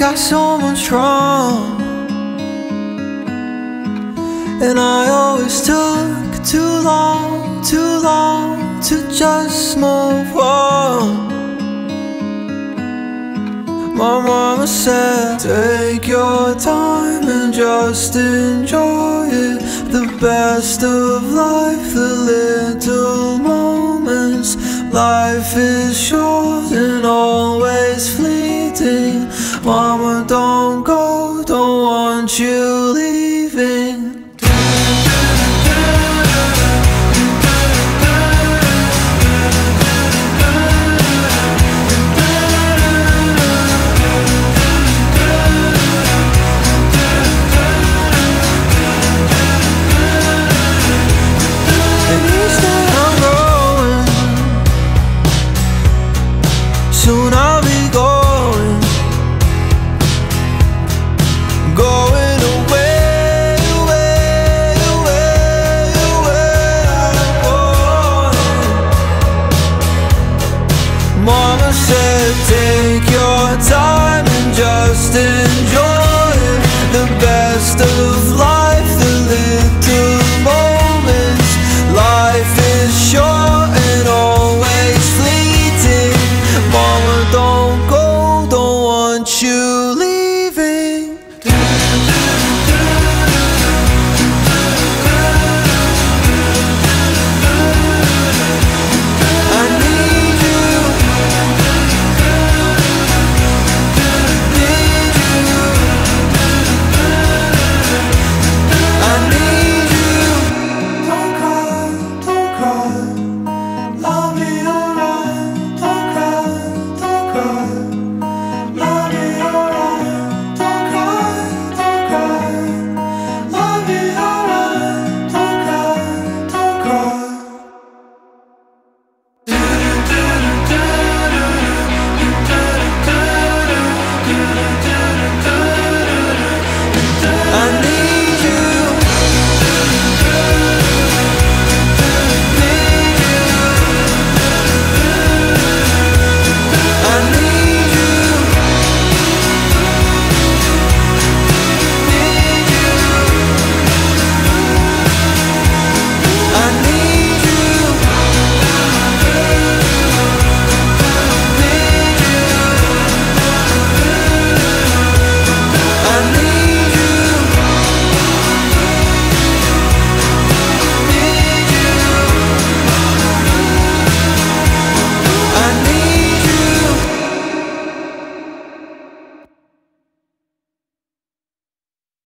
got so much wrong, and I always took too long to just move on. My mama said, take your time and just enjoy it. The best of life, the little moments. Life is short and always fleeting. Mama, don't go, don't want you leaving.